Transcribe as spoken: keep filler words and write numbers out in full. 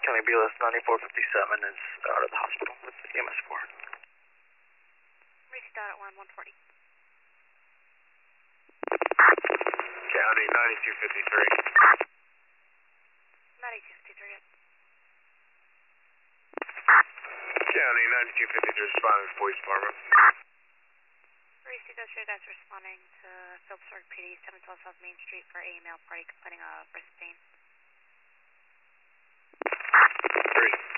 County B L S ninety-four fifty-seven is out of the hospital with E M S four. Reached out at one one forty. County ninety-two fifty-three. ninety-two fifty-three. County ninety-two fifty-three responding to police department. Reached out to that's responding to Phillipsburg P D, seven twelve South Main Street for a male party complaining of wrist pain. Three.